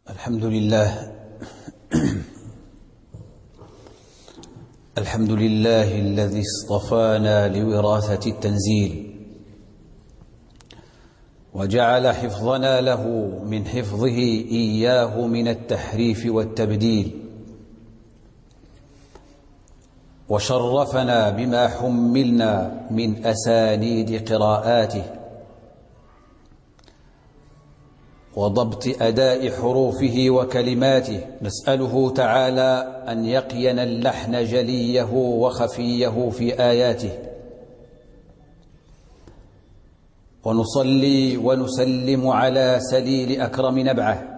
الحمد لله. الحمد لله الذي اصطفانا لوراثة التنزيل وجعل حفظنا له من حفظه إياه من التحريف والتبديل، وشرفنا بما حملنا من أسانيد قراءاته وضبط أداء حروفه وكلماته. نسأله تعالى أن يقين اللحن جليه وخفيه في آياته، ونصلي ونسلم على سليل أكرم نبعه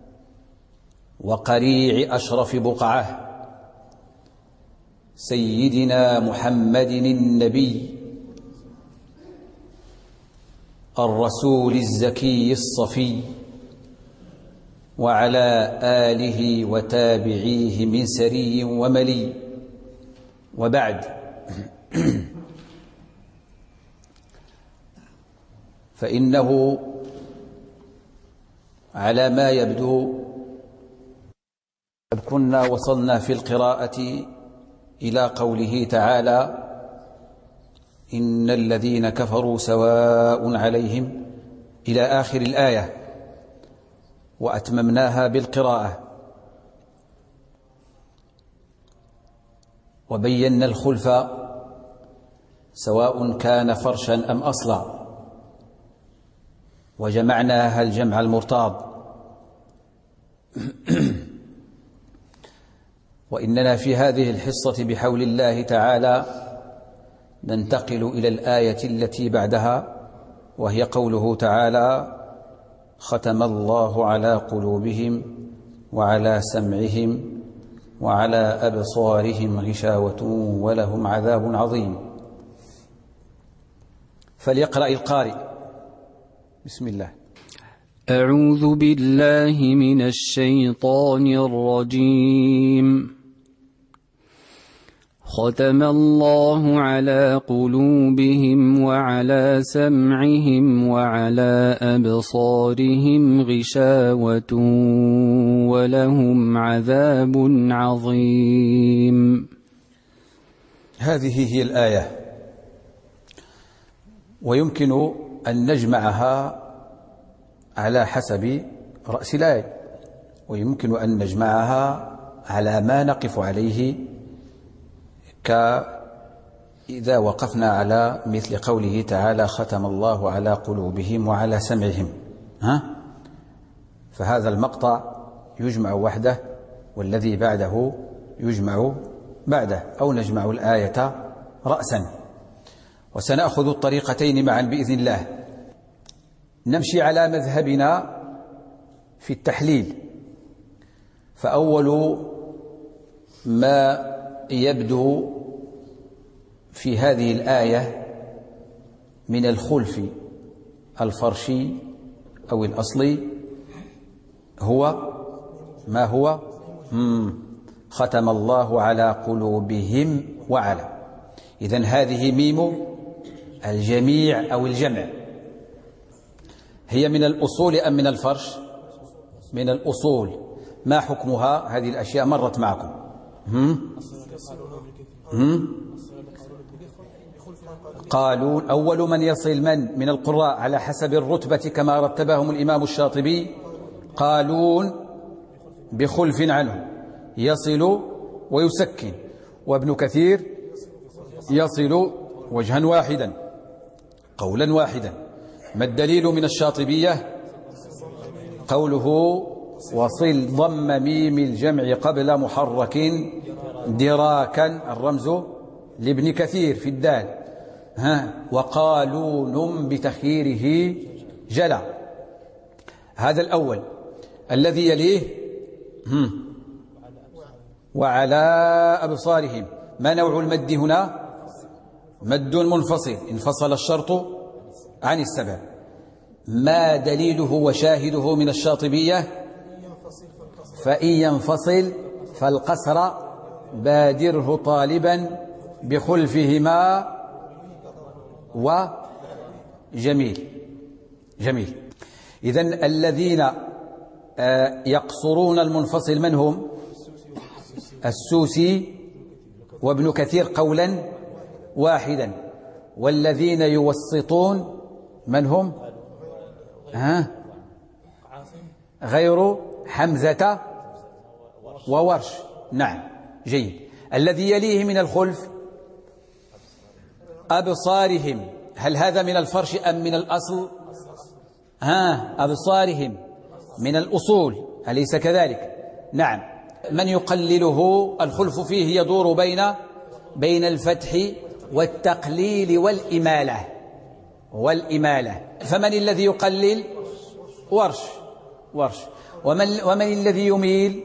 وقريع أشرف بقعه سيدنا محمد النبي الرسول الزكي الصفي، وعلى آله وتابعيه من سري وملي، وبعد. فإنه على ما يبدو قد كنا وصلنا في القراءة إلى قوله تعالى: إن الذين كفروا سواء عليهم، إلى آخر الآية، وأتممناها بالقراءة، وبينا الخلف سواء كان فرشا أم أصلا، وجمعناها الجمع المرتاض. وإننا في هذه الحصة بحول الله تعالى ننتقل إلى الآية التي بعدها، وهي قوله تعالى: ختم الله على قلوبهم وعلى سمعهم وعلى أبصارهم غشاوة ولهم عذاب عظيم. فليقرأ القارئ. بسم الله. أعوذ بالله من الشيطان الرجيم. ختم الله على قلوبهم وعلى سمعهم وعلى أبصارهم غشاوة ولهم عذاب عظيم. هذه هي الآية، ويمكن أن نجمعها على حسب رأس الآية، ويمكن أن نجمعها على ما نقف عليه، كإذا وقفنا على مثل قوله تعالى: ختم الله على قلوبهم وعلى سمعهم. فهذا المقطع يجمع وحده، والذي بعده يجمع بعده، أو نجمع الآية رأسا. وسنأخذ الطريقتين معا بإذن الله. نمشي على مذهبنا في التحليل، فأول ما يبدو في هذه الآية من الخلف الفرشي أو الأصلي هو ما هو؟ ختم الله على قلوبهم وعلى. إذن هذه ميم الجميع أو الجمع. هي من الأصول أم من الفرش؟ من الأصول. ما حكمها؟ هذه الأشياء مرت معكم. قالون. أول من يصل من القراء على حسب الرتبة كما رتبهم الإمام الشاطبي: قالون بخلف عنه يصل ويسكن، وابن كثير يصل وجها واحدا قولا واحدا. ما الدليل من الشاطبية؟ قوله: وصل ضم ميم الجمع قبل محرك دراكا، الرمز لابن كثير في الدال. وقالون بتخييره جلا. هذا الأول. الذي يليه: وعلى أبصارهم. ما نوع المد هنا؟ مد منفصل، انفصل الشرط عن السبب. ما دليله وشاهده من الشاطبية؟ فإن ينفصل فالقصر بادره طالبا بخلفهما وجميل. جميل. إذن الذين يقصرون المنفصل من هم؟ السوسي وابن كثير قولا واحدا. والذين يوسطون من هم؟ غير حمزة وورش. نعم، جيد. الذي يليه من الخلف أبصارهم، هل هذا من الفرش أم من الأصل؟ أبصارهم من الأصول، أليس كذلك؟ نعم. من يقلله الخلف فيه يدور بين الفتح والتقليل والإمالة. فمن الذي يقلل؟ ورش. ومن الذي يميل؟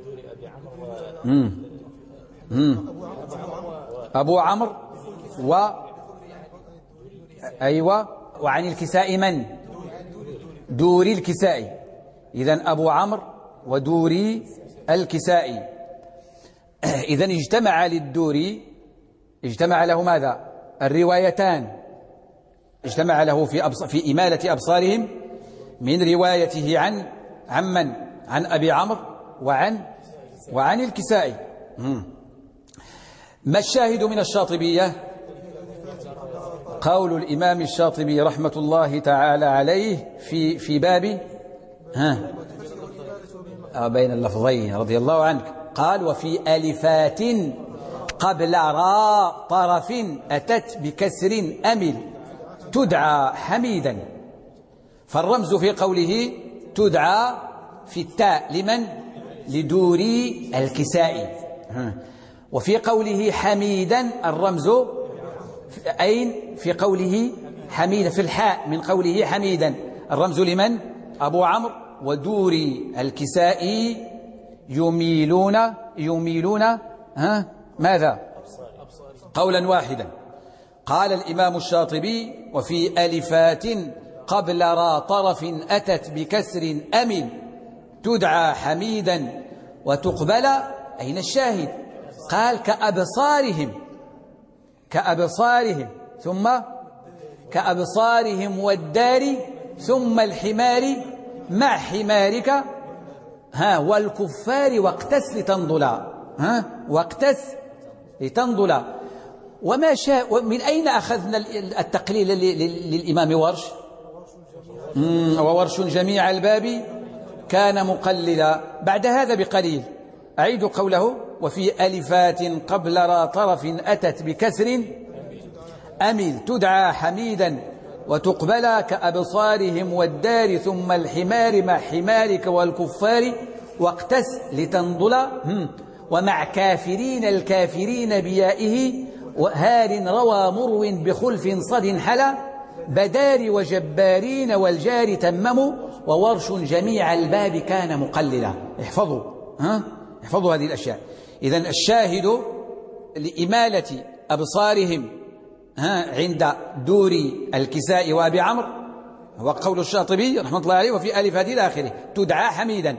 أبو عمرو أيوة. وعن الكساء من؟ دوري الكسائي. إذن أبو عمرو ودوري الكسائي. إذن اجتمع للدوري، اجتمع له ماذا؟ الروايتان. اجتمع له في إمالة أبصارهم من روايته عن من؟ عن أبي عمرو وعن الكسائي. ما الشاهد من الشاطبية؟ قول الإمام الشاطبي رحمة الله تعالى عليه في باب بين اللفظين رضي الله عنك، قال: وفي ألفات قبل راء طرف أتت بكسر أمل تدعى حميدا. فالرمز في قوله تدعى في التاء لمن؟ لدوري الكسائي. وفي قوله حميدا الرمز أين؟ في قوله حميدا، في الحاء من قوله حميدا الرمز لمن؟ أبو عمرو ودوري الكسائي يميلون ماذا؟ قولا واحدا. قال الإمام الشاطبي: وفي ألفات قبل را طرف أتت بكسر أمل تدعى حميدا وتقبل. أين الشاهد؟ قال: كأبصارهم ثم كأبصارهم والدار ثم الحمار مع حمارك والكفار واقتس لتنضلا. وما شاء. من أين أخذنا التقليل للإمام ورش؟ وورش جميع الباب كان مقللا. بعد هذا بقليل أعيد قوله: وفي ألفات قبل را طرف أتت بكسر أمل تدعى حميدا وتقبل كأبصارهم والدار ثم الحمار مع حمارك والكفار واقتس لتنضل. ومع كافرين الكافرين بيائه وهار روى مرو بخلف صد حلا بدار وجبارين والجار تمموا وورش جميع الباب كان مقللا. احفظوا هذه الأشياء. إذن الشاهد لإمالة أبصارهم عند دوري الكساء وأبي عمرو هو قول الشاطبي رحمة الله عليه: وفي ألفات إلى آخره تدعى حميدا.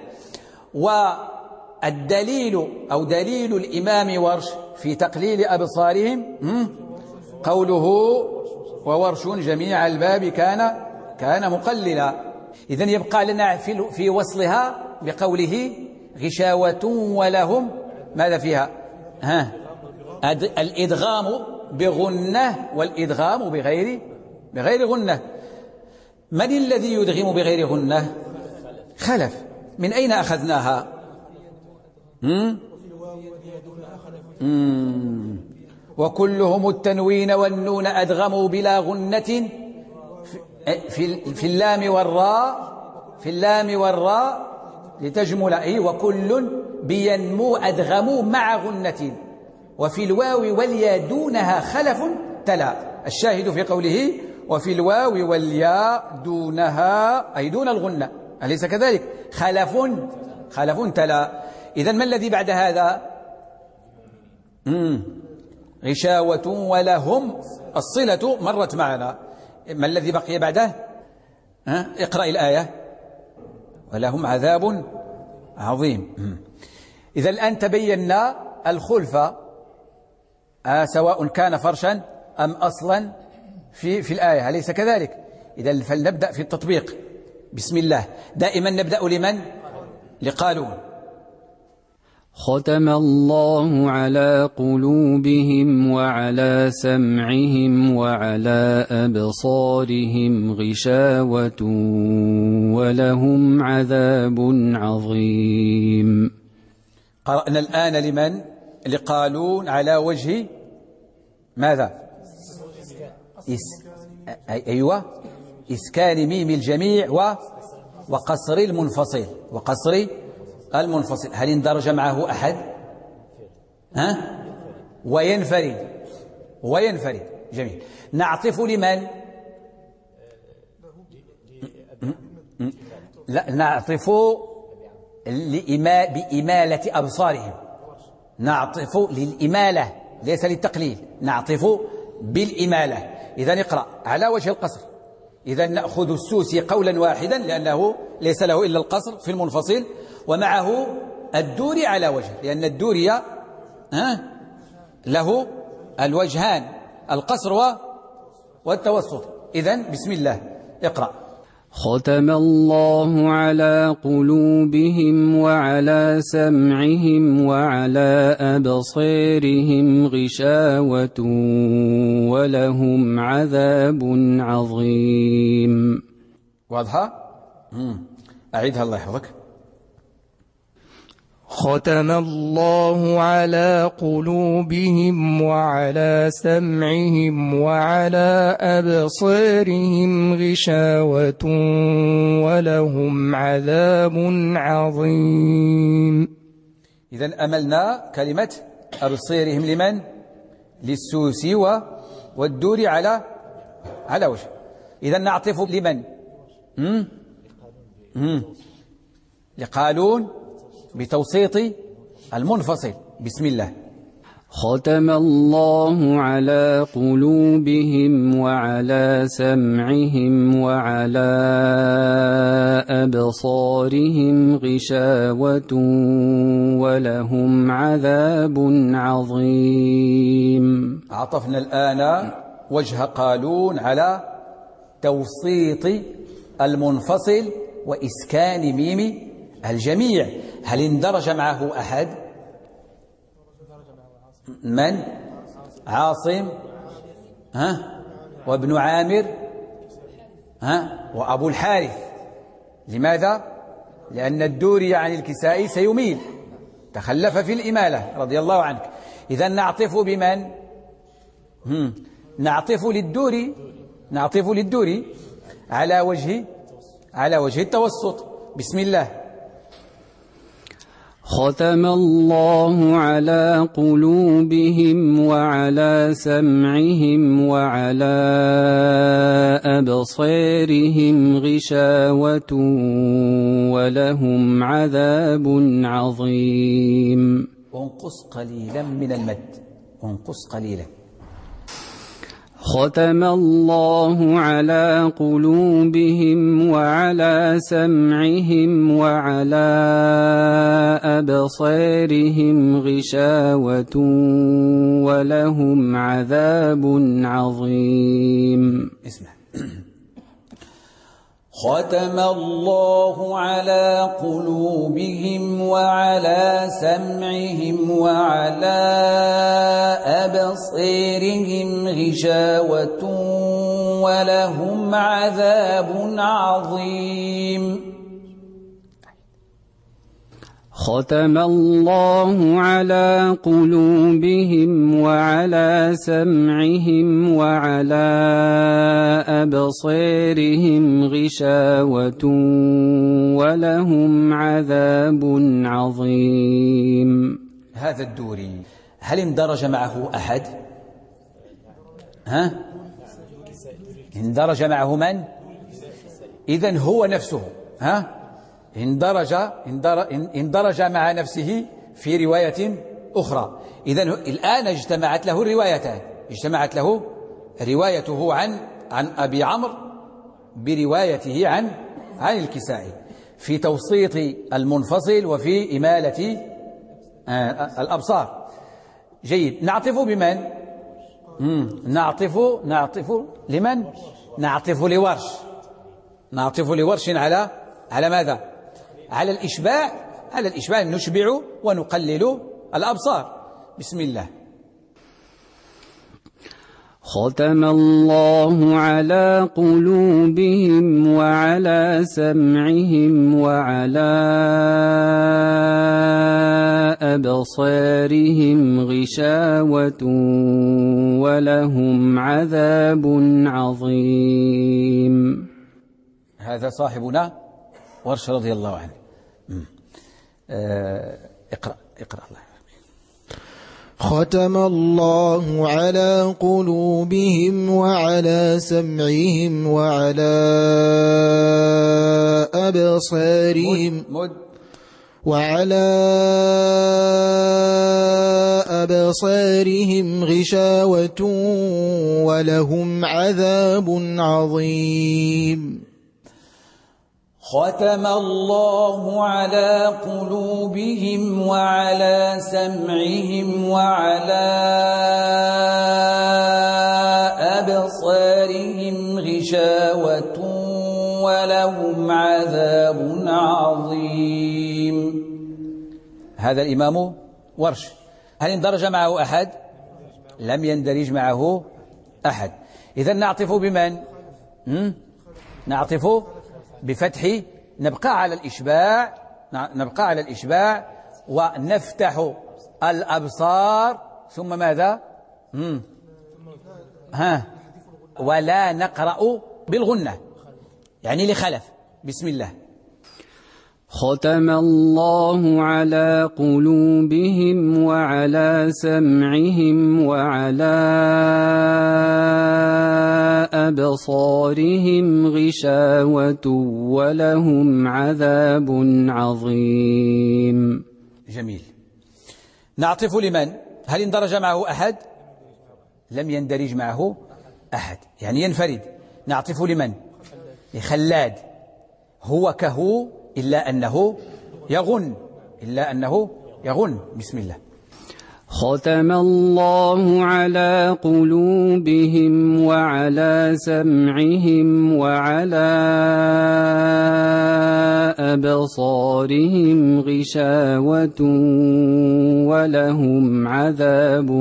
والدليل أو دليل الإمام ورش في تقليل أبصارهم قوله: وورش جميع الباب كان مقللا. إذن يبقى لنا في وصلها بقوله: غشاوة ولهم ماذا فيها؟ الإدغام بغنة والإدغام بغير غنة. من الذي يدغم بغير غنة؟ خلف. من أين أخذناها؟ وكلهم التنوين والنون أدغموا بلا غنة في اللام والراء لتجمل. وكل بينمو أدغموا مع غنة وفي الواو والياء دونها خلف تلا. الشاهد في قوله: وفي الواو والياء دونها أي دون الغنة، أليس كذلك؟ خلف تلا. إذن ما الذي بعد هذا؟ غشاوة ولهم الصلة مرت معنا. ما الذي بقي بعده؟ اقرأ الآية: ولهم عذاب عظيم. إذا الآن تبينا الخلف سواء كان فرشا أم أصلا في الآية، أليس كذلك؟ إذا فلنبدأ في التطبيق. بسم الله. دائما نبدأ لمن؟ لقالون. ختم الله على قلوبهم وعلى سمعهم وعلى أبصارهم غشاوة ولهم عذاب عظيم. قرأنا الآن لمن؟ لقالون على وجه ماذا؟ أيوة، إسكان ميم الجميع وقصر المنفصل. هل اندرج معه أحد؟ وينفرد. جميل. نعطف لمن؟ لا، نعطف بإمالة أبصارهم. نعطف للإمالة ليس للتقليل، نعطف بالإمالة. إذا اقرأ على وجه القصر. إذا نأخذ السوسي قولا واحدا لأنه ليس له إلا القصر في المنفصل، ومعه الدوري على وجه، لأن الدوري له الوجهان، القصر والتوسط. إذن بسم الله اقرأ. ختم الله على قلوبهم وعلى سمعهم وعلى أبصارهم غشاوة ولهم عذاب عظيم. واضحة؟ أعيدها الله يحفظك. ختم الله على قلوبهم وعلى سمعهم وعلى أبصارهم غشاوة ولهم عذاب عظيم. إذن أملنا كلمة أبصارهم لمن؟ للسوسي والدوري على وجه. إذن نعطف لمن؟ لقالون بتوسيط المنفصل. بسم الله. ختم الله على قلوبهم وعلى سمعهم وعلى أبصارهم غشاوة ولهم عذاب عظيم. عطفنا الآن وجه قالون على توسيط المنفصل وإسكان ميم الجميع. هل اندرج معه أحد؟ من؟ عاصم وابن عامر وأبو الحارث. لماذا؟ لأن الدوري عن الكسائي سيميل، تخلف في الإمالة رضي الله عنك. إذا نعطف بمن؟ نعطف للدوري على وجه التوسط. بسم الله. ختم الله على قلوبهم وعلى سمعهم وعلى أبصارهم غشاوة ولهم عذاب عظيم. انقص قليلا من المد، انقص قليلا. ختم الله على قلوبهم وعلى سمعهم وعلى أبصارهم غشاوة ولهم عذاب عظيم. اسمع. ختم الله على قلوبهم وعلى سمعهم وعلى أبصارهم غشاوة ولهم عذاب عظيم. ختم الله على قلوبهم وعلى سمعهم وعلى أبصارهم غشاوة ولهم عذاب عظيم. هذا الدوري هل اندرج معه أحد؟ اندرج معه من؟ إذن هو نفسه اندرج مع نفسه في رواية أخرى. إذن الآن اجتمعت له الروايتان، اجتمعت له روايته عن أبي عمرو بروايته عن الكسائي في توسيط المنفصل وفي إمالة الأبصار. جيد. نعطف بمن؟ نعطف لمن؟ نعطف لورش. نعطف لورش على ماذا؟ على الإشباع على الإشباع نشبع ونقلل الأبصار. بسم الله. ختم الله على قلوبهم وعلى سمعهم وعلى أبصارهم غشاوة ولهم عذاب عظيم. هذا صاحبنا ورش رضي الله عنه. اقرأ الله. ختم الله على قلوبهم وعلى سمعهم وعلى أبصارهم غشاوة ولهم عذاب عظيم. ختم الله على قلوبهم وعلى سمعهم وعلى أبصارهم غشاوة ولهم عذاب عظيم. هذا الإمام ورش. هل اندرج معه أحد؟ لم يندرج معه أحد. إذن نعطف بمن؟ نعطف بفتح، نبقى على الإشباع ونفتح الأبصار ثم ماذا؟ ولا نقرأ بالغنة يعني لخلف. بسم الله. ختم الله على قلوبهم وعلى سمعهم وعلى أبصارهم غشاوة ولهم عذاب عظيم. جميل. نعطف لمن؟ هل اندرج معه أحد؟ لم يندرج معه أحد يعني ينفرد. نعطف لمن؟ لخلاد. هو كهو إلا أنه يغن. بسم الله. ختم الله على قلوبهم وعلى سمعهم وعلى أبصارهم غشاوة ولهم عذاب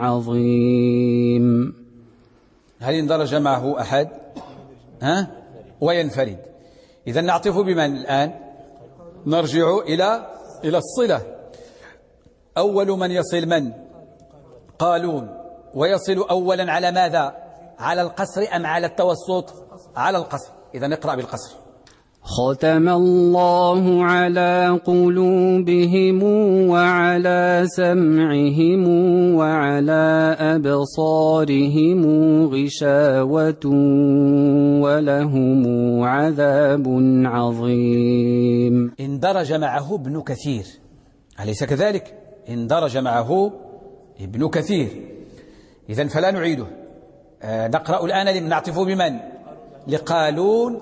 عظيم. هل اندرج معه أحد؟ وينفرد. إذا نعطف بمن الآن؟ نرجع إلى الصلة. أول من يصل من؟ قالون. ويصل أولا على ماذا؟ على القصر أم على التوسط؟ على القصر. إذا نقرأ بالقصر. ختم الله على قلوبهم وعلى سمعهم وعلى أبصارهم غشاوة ولهم عذاب عظيم. اندرج معه ابن كثير أليس كذلك؟ اندرج معه ابن كثير. إذن فلا نعيده. نقرأ الآن نعطف بمن؟ لقالون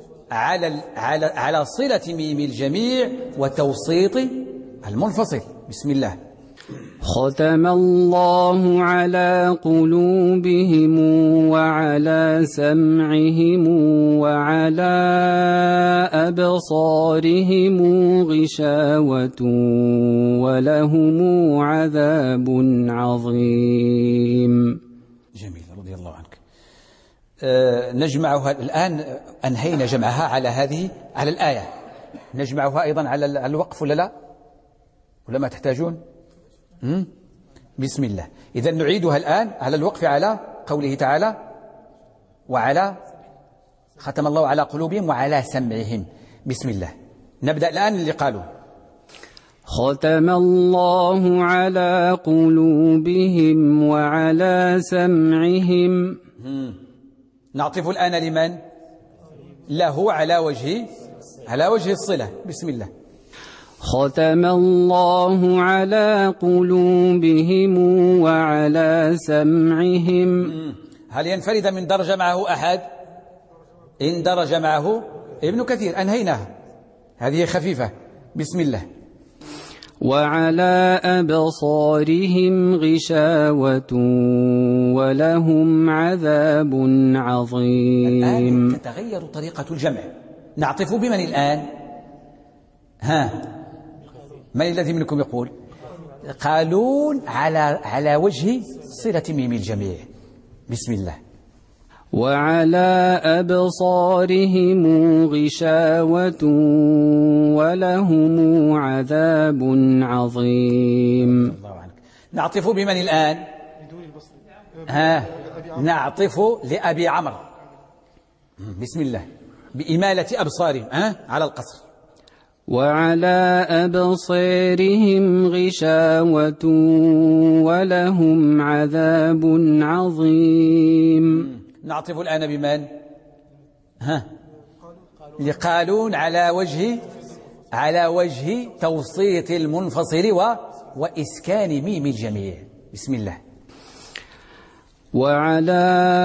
على صلة ميم الجميع وتوسيط المنفصل. بسم الله. ختم الله على قلوبهم وعلى سمعهم وعلى أبصارهم غشاوة ولهم عذاب عظيم. جميل رضي الله عنك. نجمعها الآن. أنهينا جمعها على الآية. نجمعها أيضا على الوقف ولا ما تحتاجون؟ بسم الله. إذا نعيدها الآن على الوقف على قوله تعالى وعلى ختم الله على قلوبهم وعلى سمعهم. بسم الله. نبدأ الآن اللي قالوا ختم الله على قلوبهم وعلى سمعهم. نعطف الآن لمن؟ له على وجه الصلة. بسم الله. ختم الله على قلوبهم وعلى سمعهم. هل ينفرد من درج معه أحد؟ إن درج معه ابن كثير. أنهيناها. هذه خفيفة. بسم الله. وعلى أبصارهم غشاوة ولهم عذاب عظيم. الآن تتغير طريقة الجمع. نعطف بمن الآن؟ من الذي منكم يقول؟ قالون على وجه صلة ميم الجميع. بسم الله. وعلى أبصارهم غشاوة ولهم عذاب عظيم. الله عنك. نعطف بمن الآن؟ نعطف لأبي عمرو. بسم الله. بإمالة أبصارهم على القصر. وعلى أبصارهم غشاوة ولهم عذاب عظيم. نعطف الآن بمن؟ لقالون على وجه توسيط المنفصل وإسكان ميم الجميع. بسم الله. وعلى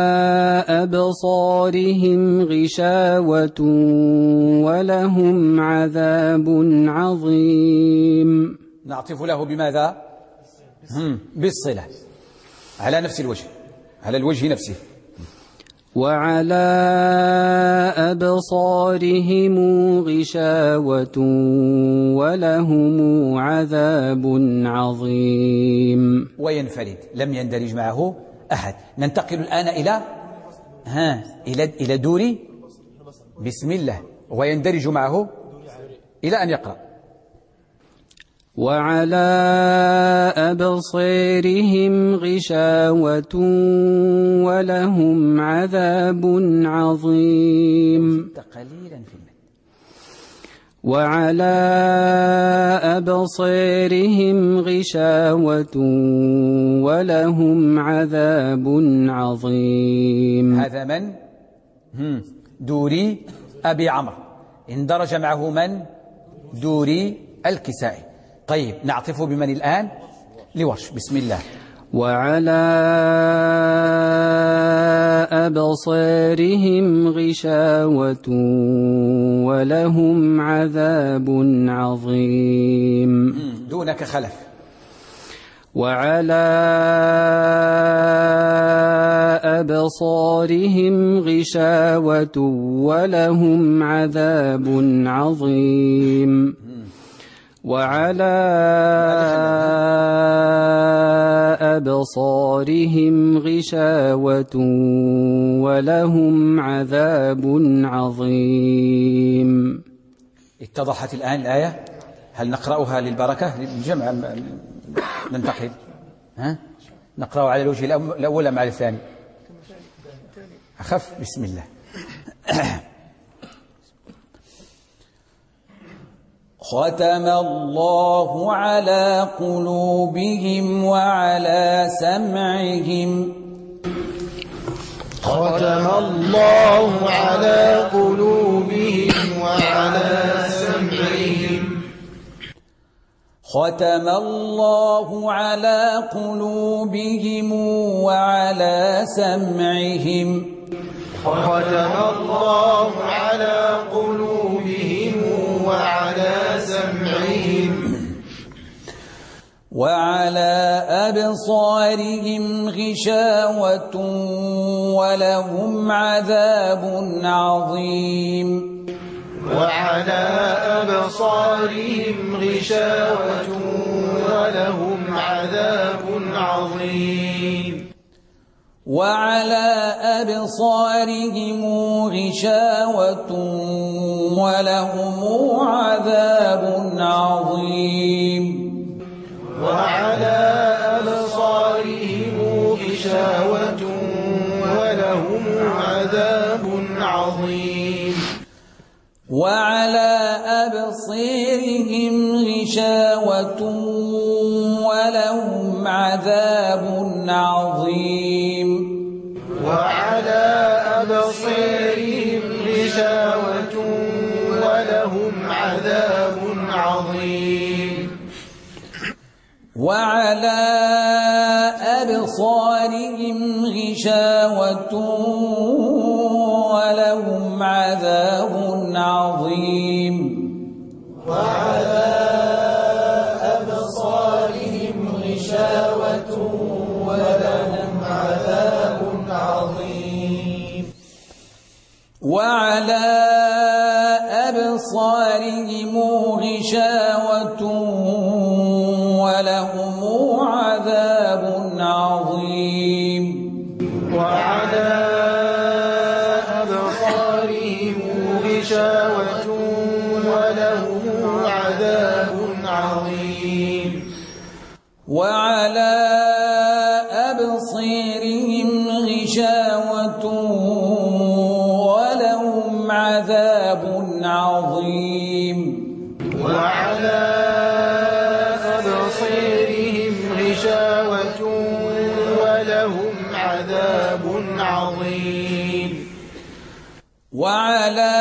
أبصارهم غشاوة ولهم عذاب عظيم. نعطف له بماذا؟ بالصلة على نفس الوجه، على الوجه نفسه. وعلى أبصارهم غشاوة ولهم عذاب عظيم. وينفرد، لم يندرج معه أحد. ننتقل الآن إلى دوري. بسم الله. ويندرج معه إلى أن يقرأ. وعلى أبصارهم غشاوة ولهم عذاب عظيم. قليلا في المد. وعلى أبصارهم غشاوة ولهم عذاب عظيم. هذا من؟ دوري أبي عمرو. اندرج معه من؟ دوري الكسائي. طيب نعطف بمن الآن؟ لورش. بسم الله. وعلى أبصارهم غشاوة ولهم عذاب عظيم. دونك خلف. وعلى أبصارهم غشاوة ولهم عذاب عظيم. وعلى أبصارهم غشاوة ولهم عذاب عظيم. اتضحت الآن الآية؟ هل نقرأها للبركة للجمع؟ ننتقل نقرأ على الوجه الأول أم على الثاني؟ أخف. بسم الله. ختم الله على قلوبهم وعلى سمعهم. ختم الله على قلوبهم وعلى سمعهم. ختم الله على قلوبهم وعلى سمعهم. ختم الله على قلوبهم وعلى سمعهم. وعلى أبصارهم غشاوة ولهم عذاب عظيم. وعلى أبصارهم غشاوة ولهم عذاب عظيم. وعلى أبصارهم غشاوة ولهم عذاب عظيم. وعلى أبصارهم غشاوة ولهم عذاب عظيم. وعلى أبصارهم غشاوة ولهم عذاب عظيم. وعلى أبصارهم غشاوة ولهم عذاب عظيم. وعلى أبصارهم غشاوة ولهم عذاب عظيم. وعلى أبصارهم غشاوة ولهم عذاب عظيم. وعلى أبصارهم غشاوة ولهم عذاب عظيم وعلى أبصارهم غشاوة ولهم عذاب عظيم وعلى أبصيرهم غشاوة ولهم عذاب عظيم وعلى أبصيرهم غشاوة ولهم عذاب عظيم وعلى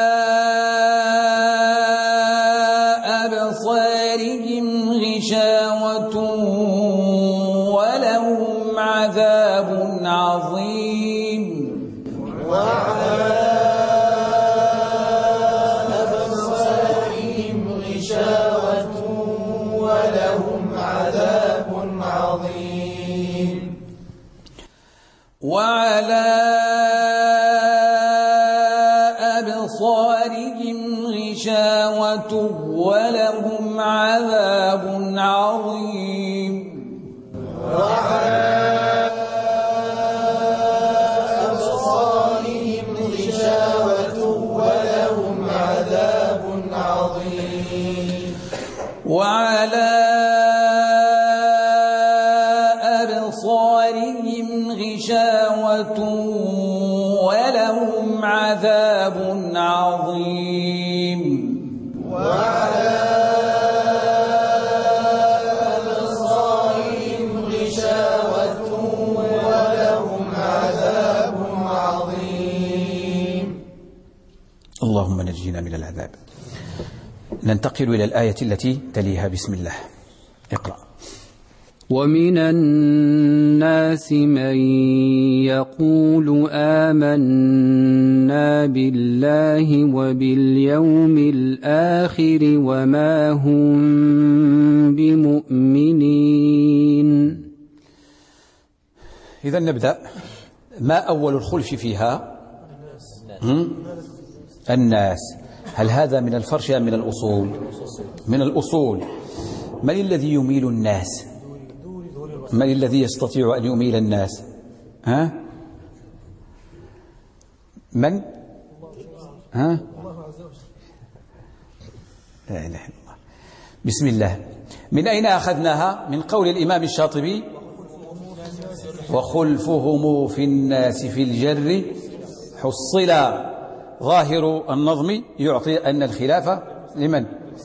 أبصارهم غشاوة ولهم عذاب عظيم وعلى أبصارهم غشاوة ولهم عذاب عظيم وعلى أبصارهم غشاوة ولهم عذاب عظيم وعلى أبصارهم غشاوة ولهم عذاب عظيم وعلى أبصارهم غشاوة ولهم عذاب عظيم وعلى أبصارهم غشاوة ولهم عذاب عظيم اللهم نجينا من العذاب. ننتقل إلى الآية التي تليها. بسم الله. اقرأ. ومن الناس من يقول آمنا بالله وباليوم الآخر وما هم بمؤمنين. إذا نبدأ. ما أول الخلف فيها؟ الناس. هل هذا من الفرش أم من الأصول؟ من الأصول. من الذي يميل الناس؟ من الذي يستطيع أن يميل الناس؟ ها؟ من؟ ها؟ لا إله إلا الله. بسم الله. من أين أخذناها؟ من قول الإمام الشاطبي: وخلفهم في الناس في الجر حصلا. ظاهر النظم يعطي أن الخلافة لمن؟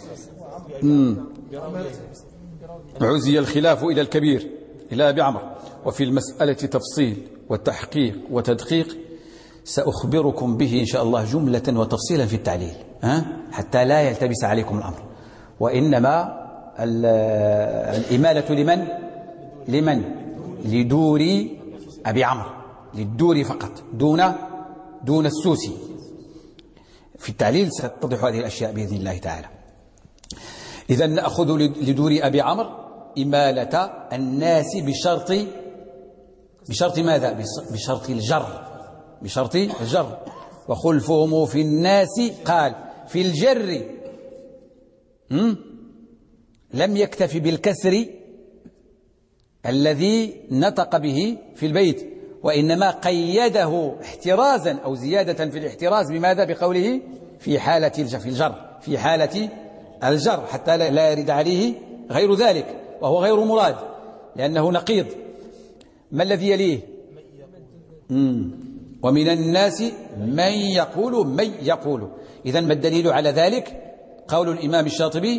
عزي الخلاف إلى الكبير إلى أبي عمرو. وفي المسألة تفصيل وتحقيق وتدقيق سأخبركم به إن شاء الله جملة وتفصيلا في التعليل، حتى لا يلتبس عليكم الأمر. وإنما الإمالة لمن؟ لدور أبي عمرو، للدور فقط دون السوسي. في التعليل ستتضح هذه الأشياء بإذن الله تعالى. إذا نأخذ لدور أبي عمرو إمالة الناس بشرط ماذا؟ بشرط الجر. وخلفهم في الناس قال في الجر لم يكتف بالكسر الذي نطق به في البيت، وإنما قيده احترازا أو زيادة في الاحتراز بماذا؟ بقوله في حالة في حالة الجر حتى لا يرد عليه غير ذلك، وهو غير مراد لأنه نقيض. ما الذي يليه؟ ومن الناس من يقول. إذن ما الدليل على ذلك؟ قول الإمام الشاطبي: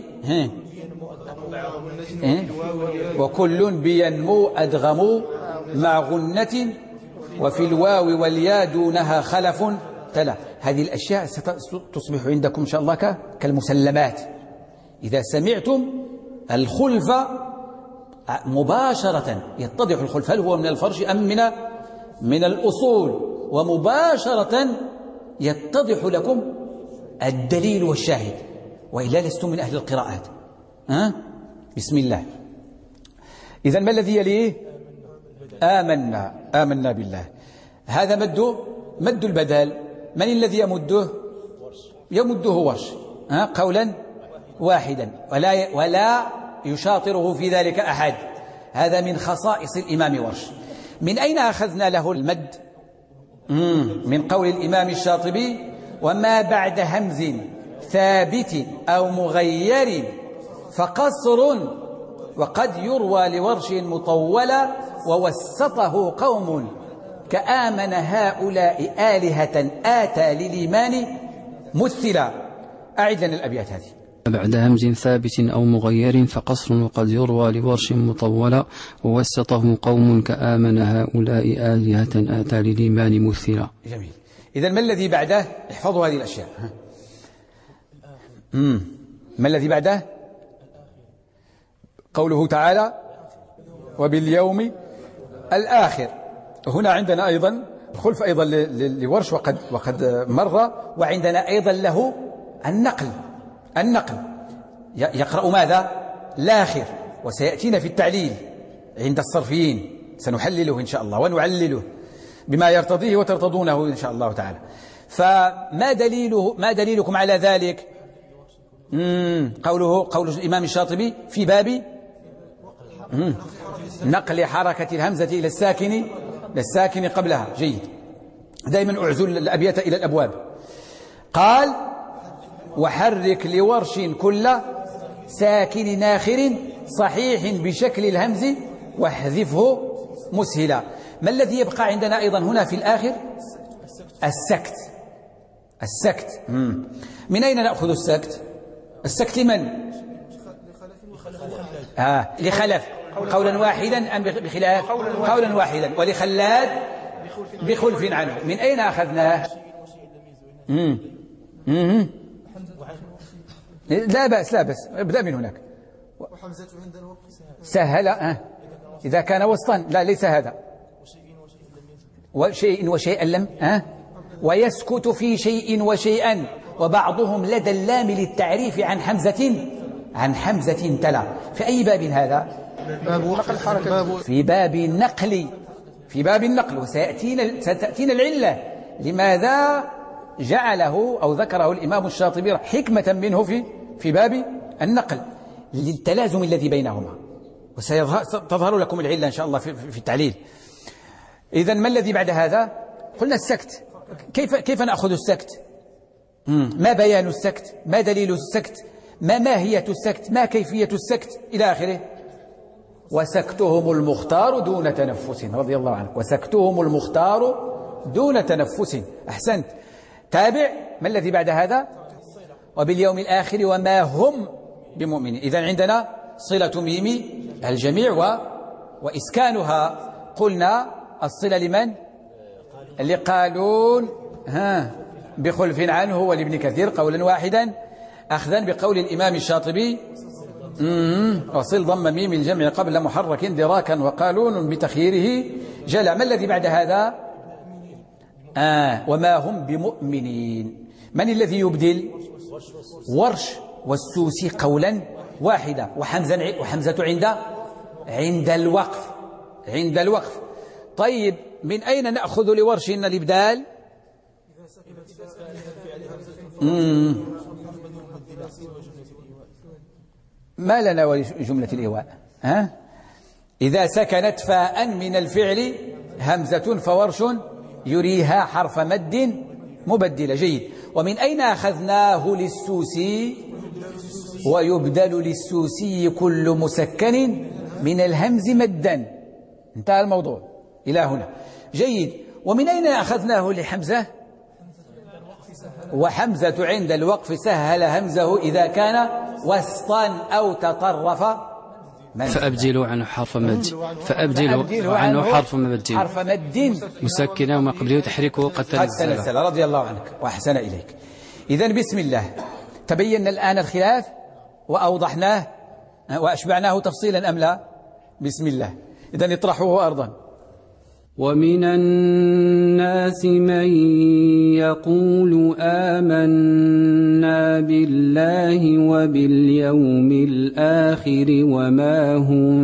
وكل بينمو أدغم مع غنة وفي الواو والياء دونها خلف تلا. هذه الأشياء ستصبح عندكم إن شاء الله كالمسلمات. إذا سمعتم الخلف مباشرة يتضح الخلف، هل هو من الفرش أم من الأصول، ومباشرة يتضح لكم الدليل والشاهد، وإلا لستم من أهل القراءات. بسم الله. إذن ما الذي يليه؟ آمنا بالله. هذا مد البدل. من الذي يمده ورش قولا واحدا، ولا يشاطره في ذلك أحد. هذا من خصائص الإمام ورش. من أين أخذنا له المد؟ من قول الإمام الشاطبي: وما بعد همز ثابت أو مغير فقصر، وقد يروى لورش مطولا، ووسطه قوم كآمن هؤلاء آلهة آتى للإيمان مثلا. أعد لنا الأبيات هذه. بعد همز ثابت أو مغير فقصر، وقد يروى لورش مطولا، ووسطه قوم كآمن هؤلاء آلهة آتى للإيمان مثلا. جميل. إذن ما الذي بعده؟ احفظوا هذه الأشياء. ما الذي بعده؟ قوله تعالى: وباليوم الآخر. هنا عندنا أيضا خلف أيضا لورش وقد مر، وعندنا أيضا له النقل يقرأ ماذا؟ الآخر. وسيأتينا في التعليل عند الصرفيين، سنحلله إن شاء الله ونعلله بما يرتضيه وترتضونه إن شاء الله تعالى. ما دليلكم على ذلك؟ قول الإمام الشاطبي في باب نقل حركة الهمزة إلى الساكن قبلها. جيد. دائما أعزل الأبيات إلى الأبواب. قال: وحرك لورش كل ساكن ناخر صحيح بشكل الهمز واحذفه مسهلا. ما الذي يبقى عندنا أيضا هنا في الآخر؟ السكت. من أين نأخذ السكت؟ السكت لمن؟ لخلف قولا واحدا أم بخلاف؟ قولا واحدا. ولخلاد بخلف عنه. من أين أخذناه؟ لا بأس ابدأ من هناك. سهل إذا كان وسطا. لا، ليس هذا. وشيئا لم ويسكت في شيء وشيئا، وبعضهم لدى اللام للتعريف عن حمزة تلا. في أي باب هذا؟ في باب النقل. وستأتينا العلة لماذا جعله أو ذكره الإمام الشاطبي حكمة منه في باب النقل، للتلازم الذي بينهما. وستظهر لكم العلة إن شاء الله في التعليل. إذن ما الذي بعد هذا؟ قلنا السكت. كيف نأخذ السكت؟ ما بيان السكت؟ ما دليل السكت؟ ما ماهية السكت؟ ما كيفية السكت؟ إلى آخره. وسكتهم المختار دون تنفس، رضي الله عنه. وسكتهم المختار دون تنفس. أحسنت. تابع. ما الذي بعد هذا؟ وباليوم الآخر وما هم بمؤمنين. إذن عندنا صلة ميم الجميع وإسكانها. قلنا الصلة لمن؟ اللي قالون بخلف عنه ولابن كثير قولا واحدا، أخذا بقول الإمام الشاطبي: وصل ضم ميم الجمع قبل محرك دراكا، وقالون بتخييره جلا. ما الذي بعد هذا؟ وما هم بمؤمنين. من الذي يبدل؟ ورش والسوسي قولا واحدا، وحمزة عند الوقف. طيب، من أين نأخذ لورش الإبدال؟ ما لنا ولجملة الإيواء؟ إذا سكنت فاء من الفعل همزة فورش يريها حرف مد مبدلة. جيد. ومن أين أخذناه للسوسي؟ ويبدل للسوسي كل مسكن من الهمز مدا. انتهى الموضوع إلى هنا. جيد. ومن أين أخذناه لحمزة؟ وحمزة عند الوقف سهل همزه إذا كان وسطا أو تطرف فأبدلوا عنه حرف مد. حرف مد مسكنا وما قبله تحريكه قد تنزل. رضي الله عنك وأحسن إليك. إذن بسم الله تبين الآن الخلاف وأوضحناه وأشبعناه تفصيلا أم لا؟ بسم الله. إذن اطرحوه أرضا. ومن الناس من يقول آمنا بالله وباليوم الآخر وما هم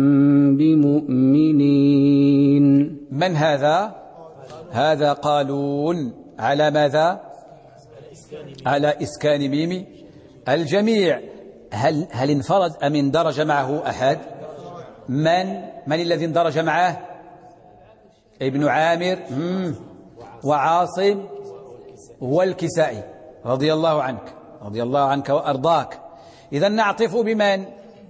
بمؤمنين. من هذا؟ هذا قالون. على ماذا؟ على إسكان ميم الجميع. هل انفرد أم اندرج معه أحد؟ من الذي اندرج معه؟ ابن عامر وعاصم والكسائي رضي الله عنك وأرضاك. إذن نعطف بمن؟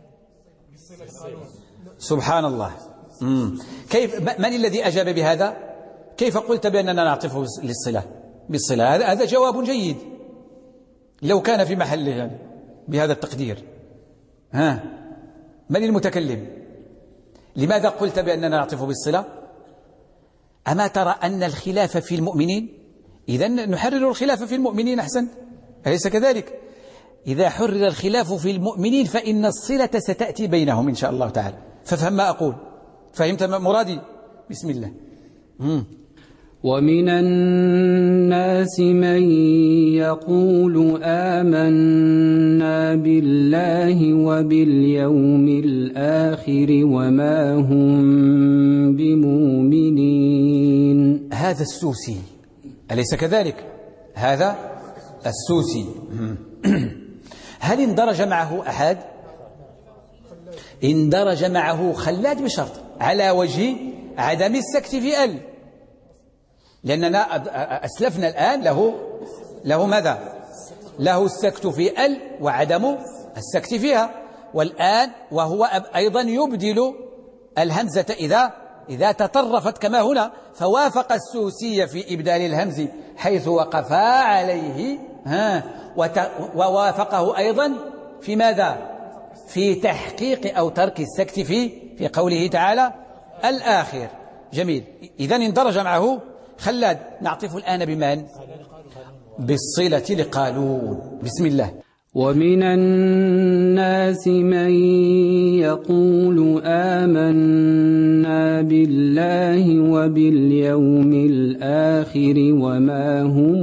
سبحان الله. كيف من الذي أجاب بهذا؟ كيف قلت بأننا نعطف بالصلة؟ هذا جواب جيد لو كان في محله يعني بهذا التقدير. من المتكلم؟ لماذا قلت بأننا نعطف بالصلة؟ أما ترى أن الخلاف في المؤمنين؟ إذن نحرر الخلاف في المؤمنين أحسن، أليس كذلك؟ إذا حرر الخلاف في المؤمنين فإن الصلة ستأتي بينهم إن شاء الله تعالى. فافهم ما أقول. فهمت مرادي؟ بسم الله. ومن الناس من يقول آمنا بالله وباليوم الآخر وما هم بمؤمنين. هذا السوسي أليس كذلك؟ هذا السوسي. هل اندرج معه أحد؟ اندرج معه خلاد بشرط على وجه عدم السكت في ال، لأننا أسلفنا الآن له ماذا؟ له السكت في ال وعدم السكت فيها، والآن وهو أيضا يبدل الهمزة إذا تطرفت كما هنا، فوافق السوسي في إبدال الهمز حيث وقفا عليه، ووافقه أيضا في ماذا؟ في تحقيق أو ترك السكت في قوله تعالى الآخر. جميل. إذن اندرج معه خلاد. نعطف الآن بمن؟ بالصلة لقالون. بسم الله. ومن الناس من يقول آمنا بالله وباليوم الآخر وما هم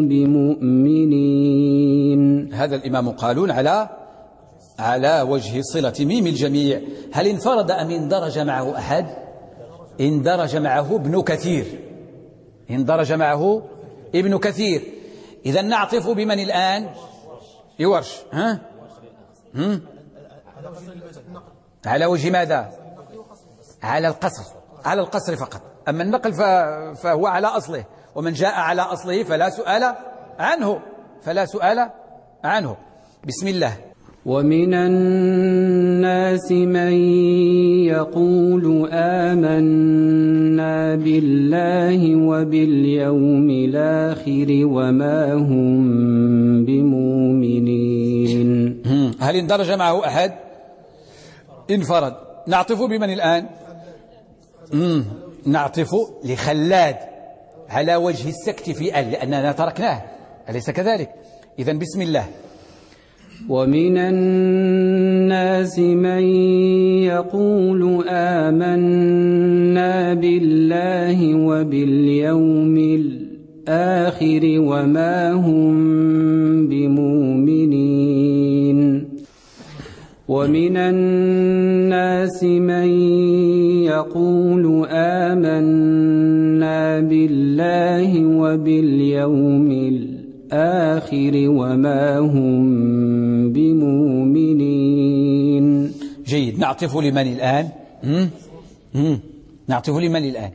بمؤمنين. هذا الإمام قالون على وجه صلة ميم الجميع. هل انفرد أم اندرج معه أحد؟ اندرج معه ابن كثير. اندرج معه ابن كثير. إذا نعطف بمن الآن؟ يورش. على وجه ماذا؟ على القصر. على القصر فقط. أما النقل فهو على أصله، ومن جاء على أصله فلا سؤال عنه. بسم الله. ومن الناس من يقول آمنا بالله وباليوم الآخر وما هم بمؤمنين. هل اندرج معه أحد؟ انفرد. نعطف بمن الآن؟ نعطف لخلاد على وجه السكت في ال، لأننا تركناه، أليس كذلك؟ إذن بسم الله. ومن الناس من يقول آمنا بالله وباليوم الآخر وما هم بمؤمنين. ومن الناس من يقول آمنا بالله وباليوم الآخر وما هم بمؤمنين. جيد. نعطف لمن الآن؟ نعطف لمن الآن؟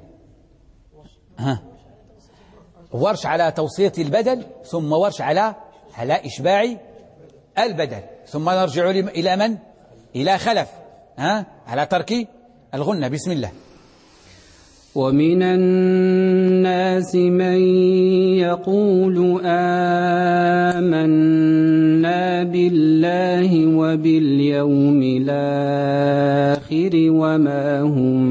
ورش على توسيط البدل، ثم ورش على إشباع البدل، ثم نرجع إلى من؟ إلى خلف على ترك الغنة. بسم الله. ومن الناس من يقول آمنا بالله وباليوم الآخر وما هم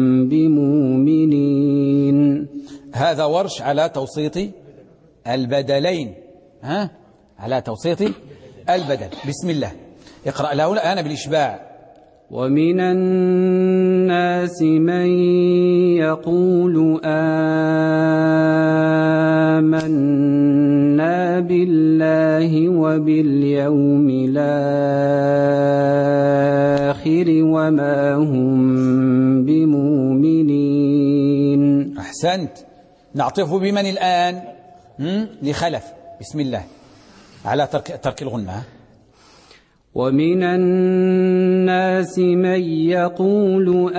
بمؤمنين. هذا ورش على توسيط البدلين، على توسيط البدل. بسم الله. اقرأ له الآن بالإشباع. ومن الناس من يقول آمنا بالله وباليوم الآخر وما هم بمؤمنين. أحسنت. نعطف بمن الآن؟ لخلف. بسم الله. على ترك الغنة. ومن الناس من يقول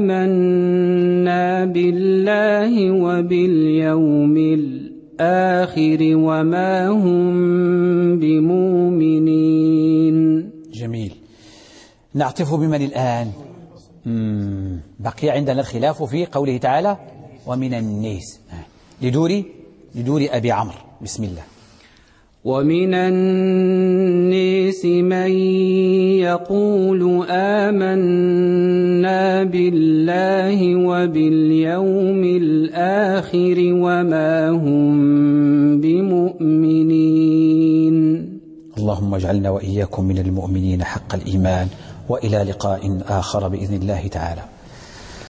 آمنا بالله وباليوم الآخر وما هم بمؤمنين. جميل. نعطف بمن الآن؟ بقي عندنا الخلاف في قوله تعالى ومن الناس. لدور أبي عمرو. بسم الله. ومن الناس من يقول آمنا بالله وباليوم الآخر وما هم بمؤمنين. اللهم اجعلنا وإياكم من المؤمنين حق الإيمان، وإلى لقاء آخر بإذن الله تعالى.